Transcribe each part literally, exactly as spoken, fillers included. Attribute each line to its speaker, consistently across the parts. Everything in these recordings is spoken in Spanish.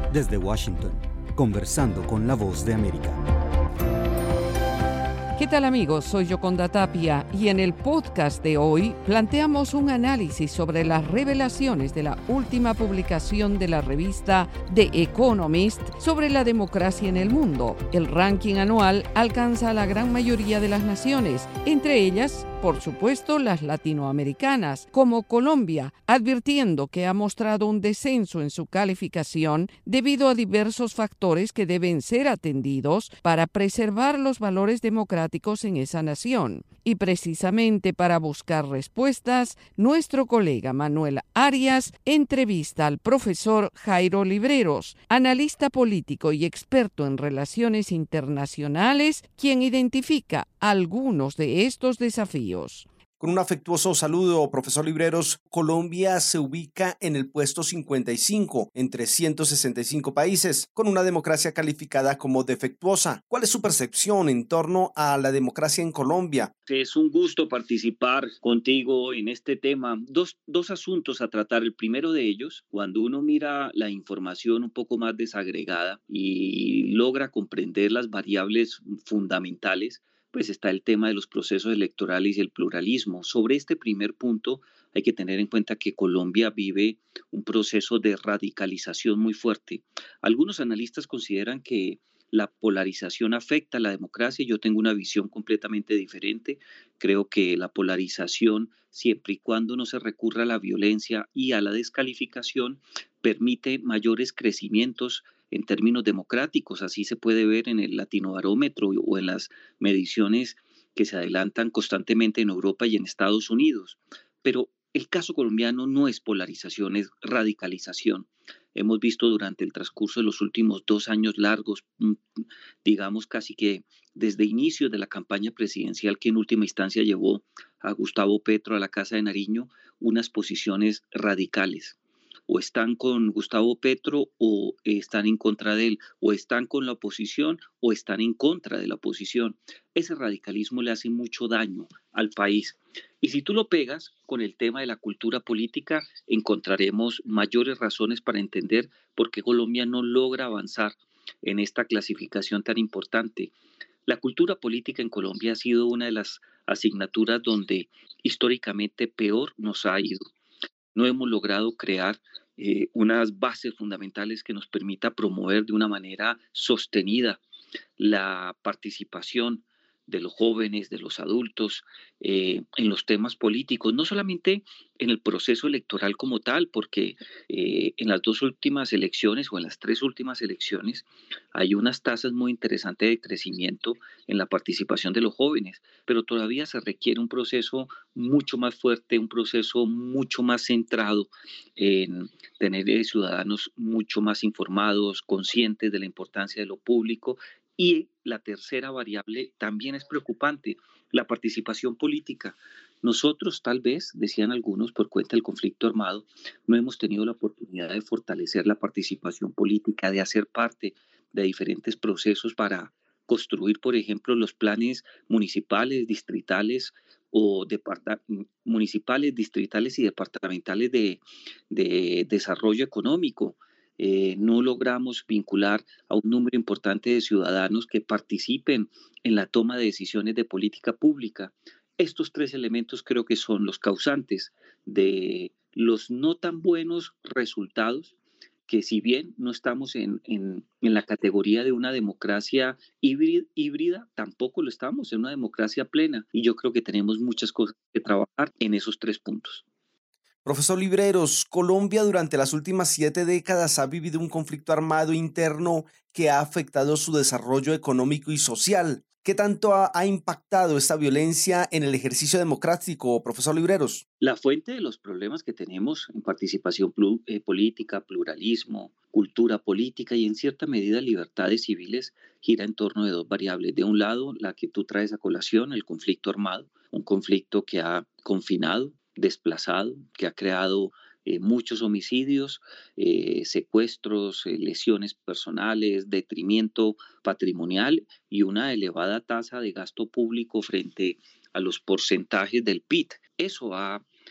Speaker 1: Desde Washington, conversando con la Voz de América.
Speaker 2: ¿Qué tal, amigos? Soy Yoconda Tapia y en el podcast de hoy planteamos un análisis sobre las revelaciones de la última publicación de la revista The Economist sobre la democracia en el mundo. El ranking anual alcanza a la gran mayoría de las naciones, entre ellas, por supuesto, las latinoamericanas, como Colombia, advirtiendo que ha mostrado un descenso en su calificación debido a diversos factores que deben ser atendidos para preservar los valores democráticos en esa nación. Y precisamente para buscar respuestas, nuestro colega Manuel Arias entrevista al profesor Jairo Libreros, analista político y experto en relaciones internacionales, quien identifica algunos de estos desafíos.
Speaker 3: Con un afectuoso saludo, profesor Libreros, Colombia se ubica en el puesto cincuenta y cinco entre ciento sesenta y cinco países, con una democracia calificada como defectuosa. ¿Cuál es su percepción en torno a la democracia en Colombia?
Speaker 4: Es un gusto participar contigo en este tema. Dos, dos asuntos a tratar. El primero de ellos, cuando uno mira la información un poco más desagregada y logra comprender las variables fundamentales, pues está el tema de los procesos electorales y el pluralismo. Sobre este primer punto hay que tener en cuenta que Colombia vive un proceso de radicalización muy fuerte. Algunos analistas consideran que la polarización afecta a la democracia. Yo tengo una visión completamente diferente. Creo que la polarización, siempre y cuando no se recurra a la violencia y a la descalificación, permite mayores crecimientos en términos democráticos. Así se puede ver en el Latinobarómetro o en las mediciones que se adelantan constantemente en Europa y en Estados Unidos. Pero el caso colombiano no es polarización, es radicalización. Hemos visto durante el transcurso de los últimos dos años largos, digamos casi que desde inicios de la campaña presidencial que en última instancia llevó a Gustavo Petro a la Casa de Nariño, unas posiciones radicales. O están con Gustavo Petro o están en contra de él, o están con la oposición o están en contra de la oposición. Ese radicalismo le hace mucho daño al país. Y si tú lo pegas con el tema de la cultura política, encontraremos mayores razones para entender por qué Colombia no logra avanzar en esta clasificación tan importante. La cultura política en Colombia ha sido una de las asignaturas donde históricamente peor nos ha ido. No hemos logrado crear eh, unas bases fundamentales que nos permita promover de una manera sostenida la participación de los jóvenes, de los adultos, eh, en los temas políticos, no solamente en el proceso electoral como tal, porque eh, en las dos últimas elecciones o en las tres últimas elecciones hay unas tasas muy interesantes de crecimiento en la participación de los jóvenes, pero todavía se requiere un proceso mucho más fuerte, un proceso mucho más centrado en tener eh, ciudadanos mucho más informados, conscientes de la importancia de lo público. Y la tercera variable también es preocupante, la participación política. Nosotros tal vez, decían algunos, por cuenta del conflicto armado, no hemos tenido la oportunidad de fortalecer la participación política, de hacer parte de diferentes procesos para construir, por ejemplo, los planes municipales, distritales o departa- municipales, distritales y departamentales de, de desarrollo económico. Eh, no logramos vincular a un número importante de ciudadanos que participen en la toma de decisiones de política pública. Estos tres elementos creo que son los causantes de los no tan buenos resultados, que si bien no estamos en, en, en la categoría de una democracia híbrida, híbrida, tampoco lo estamos en una democracia plena. Y yo creo que tenemos muchas cosas que trabajar en esos tres puntos.
Speaker 3: Profesor Libreros, Colombia durante las últimas siete décadas ha vivido un conflicto armado interno que ha afectado su desarrollo económico y social. ¿Qué tanto ha, ha impactado esta violencia en el ejercicio democrático, profesor Libreros?
Speaker 4: La fuente de los problemas que tenemos en participación plu- eh, política, pluralismo, cultura política y en cierta medida libertades civiles gira en torno de dos variables. De un lado, la que tú traes a colación, el conflicto armado, un conflicto que ha confinado, desplazado, que ha creado eh, muchos homicidios, eh, secuestros, eh, lesiones personales, detrimento patrimonial y una elevada tasa de gasto público frente a los porcentajes del P I B. Eso ha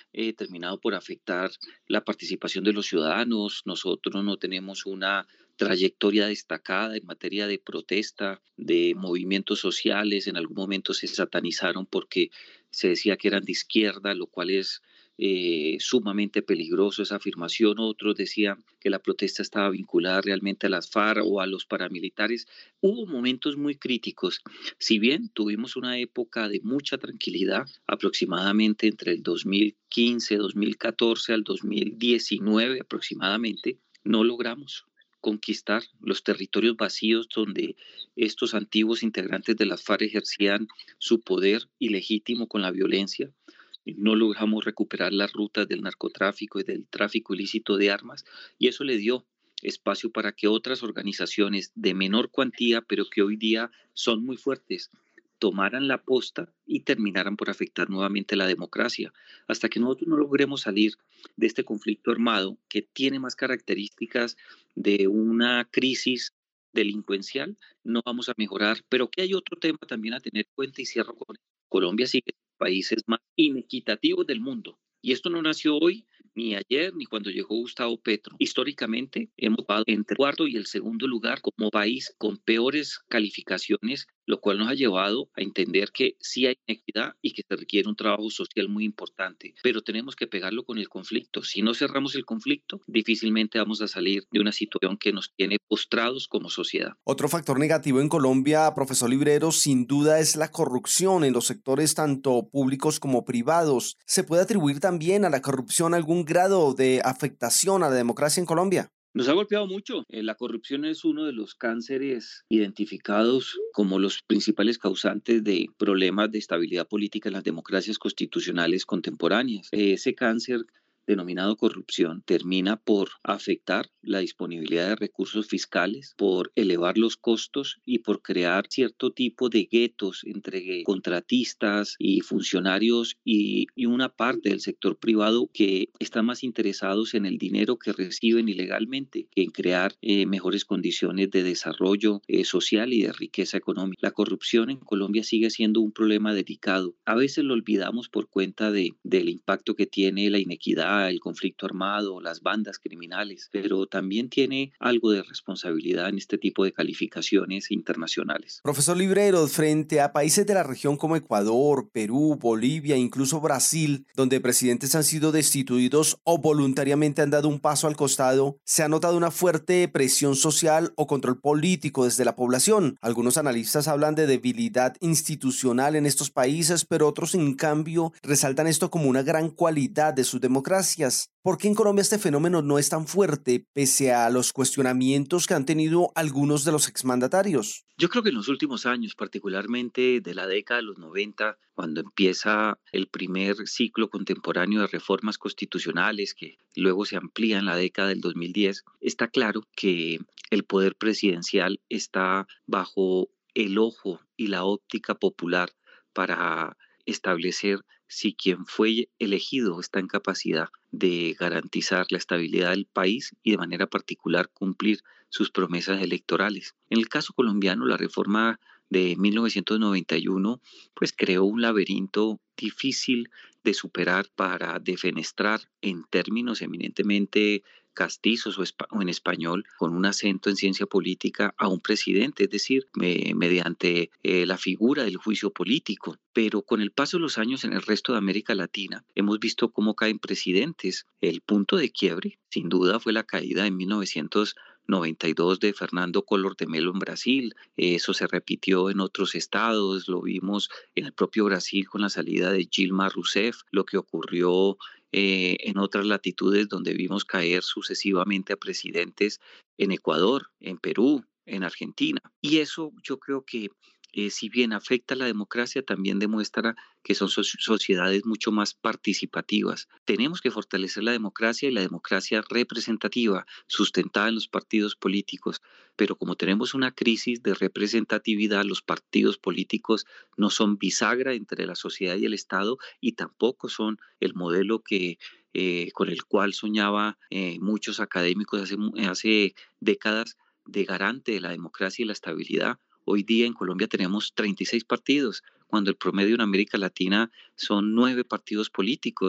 Speaker 4: eh, terminado por afectar la participación de los ciudadanos. Nosotros no tenemos una trayectoria destacada en materia de protesta, de movimientos sociales. En algún momento se satanizaron porque se decía que eran de izquierda, lo cual es eh, sumamente peligroso esa afirmación. Otros decían que la protesta estaba vinculada realmente a las FARC o a los paramilitares. Hubo momentos muy críticos. Si bien tuvimos una época de mucha tranquilidad, aproximadamente entre el dos mil quince, dos mil catorce al dos mil diecinueve aproximadamente, no logramos conquistar los territorios vacíos donde estos antiguos integrantes de las FARC ejercían su poder ilegítimo con la violencia. No logramos recuperar las rutas del narcotráfico y del tráfico ilícito de armas, y eso le dio espacio para que otras organizaciones de menor cuantía, pero que hoy día son muy fuertes, tomaran la posta y terminaran por afectar nuevamente la democracia. Hasta que nosotros no logremos salir de este conflicto armado que tiene más características de una crisis delincuencial, no vamos a mejorar. Pero que hay otro tema también a tener en cuenta, y cierro con esto. Colombia sigue siendo uno de los países más inequitativos del mundo. Y esto no nació hoy, ni ayer, ni cuando llegó Gustavo Petro. Históricamente hemos estado entre el cuarto y el segundo lugar como país con peores calificaciones, lo cual nos ha llevado a entender que sí hay inequidad y que se requiere un trabajo social muy importante, pero tenemos que pegarlo con el conflicto. Si no cerramos el conflicto, difícilmente vamos a salir de una situación que nos tiene postrados como sociedad.
Speaker 3: Otro factor negativo en Colombia, profesor Librero, sin duda es la corrupción en los sectores tanto públicos como privados. ¿Se puede atribuir también a la corrupción algún grado de afectación a la democracia en Colombia?
Speaker 4: Nos ha golpeado mucho. Eh, la corrupción es uno de los cánceres identificados como los principales causantes de problemas de estabilidad política en las democracias constitucionales contemporáneas. Eh, ese cáncer denominado corrupción termina por afectar la disponibilidad de recursos fiscales, por elevar los costos y por crear cierto tipo de guetos entre contratistas y funcionarios y, y una parte del sector privado que están más interesados en el dinero que reciben ilegalmente que en crear eh, mejores condiciones de desarrollo eh, social y de riqueza económica. La corrupción en Colombia sigue siendo un problema delicado. A veces lo olvidamos por cuenta de, del impacto que tiene la inequidad, el conflicto armado, las bandas criminales, pero también tiene algo de responsabilidad en este tipo de calificaciones internacionales.
Speaker 3: Profesor Librero, frente a países de la región como Ecuador, Perú, Bolivia, incluso Brasil, donde presidentes han sido destituidos o voluntariamente han dado un paso al costado, se ha notado una fuerte presión social o control político desde la población. Algunos analistas hablan de debilidad institucional en estos países, pero otros, en cambio, resaltan esto como una gran cualidad de sus democracias. ¿Por qué en Colombia este fenómeno no es tan fuerte, pese a los cuestionamientos que han tenido algunos de los exmandatarios?
Speaker 4: Yo creo que en los últimos años, particularmente de la década de los noventa, cuando empieza el primer ciclo contemporáneo de reformas constitucionales, que luego se amplía en la década del dos mil diez, está claro que el poder presidencial está bajo el ojo y la óptica popular para establecer si quien fue elegido está en capacidad de garantizar la estabilidad del país y de manera particular cumplir sus promesas electorales. En el caso colombiano, la reforma de mil novecientos noventa y uno pues creó un laberinto difícil de superar para defenestrar en términos eminentemente castizos o, o en español, con un acento en ciencia política, a un presidente, es decir, me, mediante eh, la figura del juicio político. Pero con el paso de los años en el resto de América Latina hemos visto cómo caen presidentes. El punto de quiebre, sin duda, fue la caída en mil novecientos noventa y dos de Fernando Collor de Mello en Brasil. Eso se repitió en otros estados, lo vimos en el propio Brasil con la salida de Dilma Rousseff, lo que ocurrió eh, en otras latitudes donde vimos caer sucesivamente a presidentes en Ecuador, en Perú, en Argentina. Y eso yo creo que Eh, si bien afecta a la democracia, también demuestra que son so- sociedades mucho más participativas. Tenemos que fortalecer la democracia y la democracia representativa, sustentada en los partidos políticos, pero como tenemos una crisis de representatividad, los partidos políticos no son bisagra entre la sociedad y el Estado y tampoco son el modelo que eh, con el cual soñaba eh, muchos académicos hace, hace décadas de garante de la democracia y la estabilidad. Hoy día en Colombia tenemos treinta y seis partidos, cuando el promedio en América Latina son nueve partidos políticos,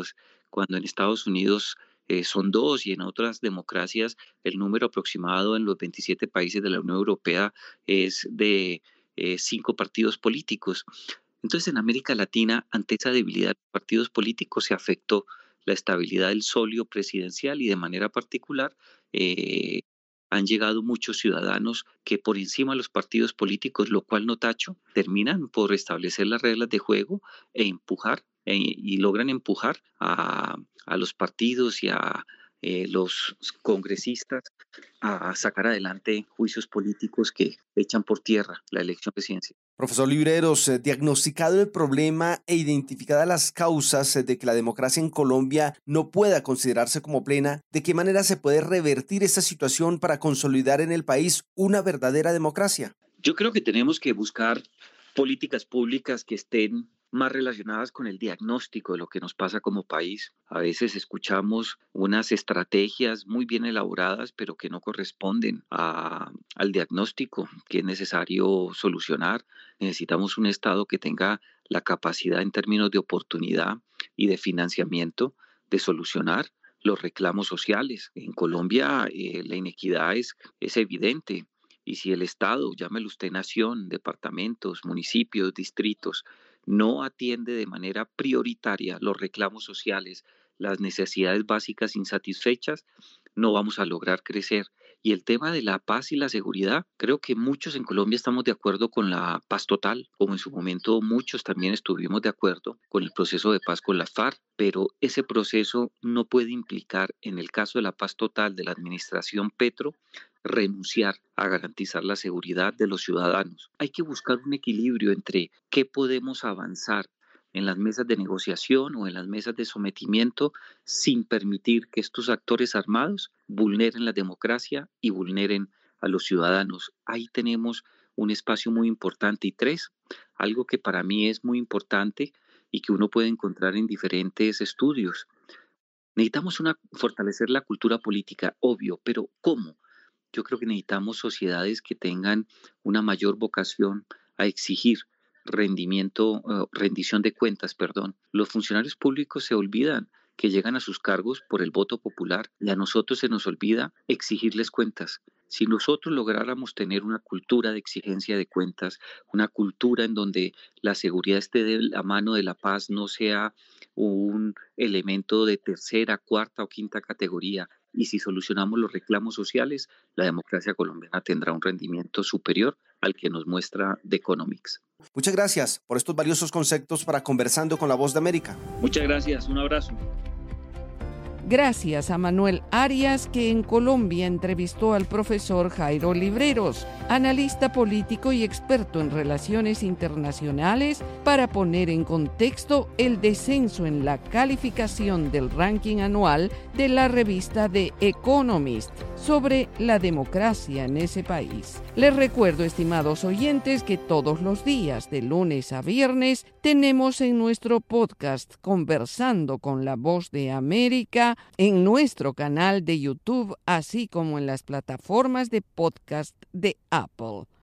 Speaker 4: cuando en Estados Unidos eh, son dos y en otras democracias el número aproximado en los veintisiete países de la Unión Europea es de eh, cinco partidos políticos. Entonces, en América Latina, ante esa debilidad de los partidos políticos, se afectó la estabilidad del solio presidencial y de manera particular eh, han llegado muchos ciudadanos que por encima de los partidos políticos, lo cual no tacho, terminan por establecer las reglas de juego e empujar e- y logran empujar a, a los partidos y a eh, los congresistas a sacar adelante juicios políticos que echan por tierra la elección presidencial.
Speaker 3: Profesor Libreros, eh, diagnosticado el problema e identificadas las causas eh, de que la democracia en Colombia no pueda considerarse como plena, ¿de qué manera se puede revertir esta situación para consolidar en el país una verdadera democracia?
Speaker 4: Yo creo que tenemos que buscar políticas públicas que estén más relacionadas con el diagnóstico de lo que nos pasa como país. A veces escuchamos unas estrategias muy bien elaboradas, pero que no corresponden a, al diagnóstico que es necesario solucionar. Necesitamos un Estado que tenga la capacidad en términos de oportunidad y de financiamiento de solucionar los reclamos sociales. En Colombia eh, la inequidad es, es evidente. Y si el Estado, llámelo usted nación, departamentos, municipios, distritos, no atiende de manera prioritaria los reclamos sociales, las necesidades básicas insatisfechas, no vamos a lograr crecer. Y el tema de la paz y la seguridad, creo que muchos en Colombia estamos de acuerdo con la paz total, como en su momento muchos también estuvimos de acuerdo con el proceso de paz con las FARC, pero ese proceso no puede implicar, en el caso de la paz total de la administración Petro, renunciar a garantizar la seguridad de los ciudadanos. Hay que buscar un equilibrio entre qué podemos avanzar en las mesas de negociación o en las mesas de sometimiento sin permitir que estos actores armados vulneren la democracia y vulneren a los ciudadanos. Ahí tenemos un espacio muy importante. Y tres, algo que para mí es muy importante y que uno puede encontrar en diferentes estudios. Necesitamos una, fortalecer la cultura política, obvio, pero ¿cómo? Yo creo que necesitamos sociedades que tengan una mayor vocación a exigir rendimiento, uh, rendición de cuentas, perdón. Los funcionarios públicos se olvidan que llegan a sus cargos por el voto popular y a nosotros se nos olvida exigirles cuentas. Si nosotros lográramos tener una cultura de exigencia de cuentas, una cultura en donde la seguridad esté de la mano de la paz, no sea un elemento de tercera, cuarta o quinta categoría, y si solucionamos los reclamos sociales, la democracia colombiana tendrá un rendimiento superior al que nos muestra The Economics.
Speaker 3: Muchas gracias por estos valiosos conceptos para Conversando con la Voz de América.
Speaker 4: Muchas gracias, un abrazo.
Speaker 2: Gracias a Manuel Arias, que en Colombia entrevistó al profesor Jairo Libreros, analista político y experto en relaciones internacionales, para poner en contexto el descenso en la calificación del ranking anual de la revista The Economist sobre la democracia en ese país. Les recuerdo, estimados oyentes, que todos los días, de lunes a viernes, tenemos en nuestro podcast Conversando con la Voz de América, en nuestro canal de YouTube, así como en las plataformas de podcast de Apple.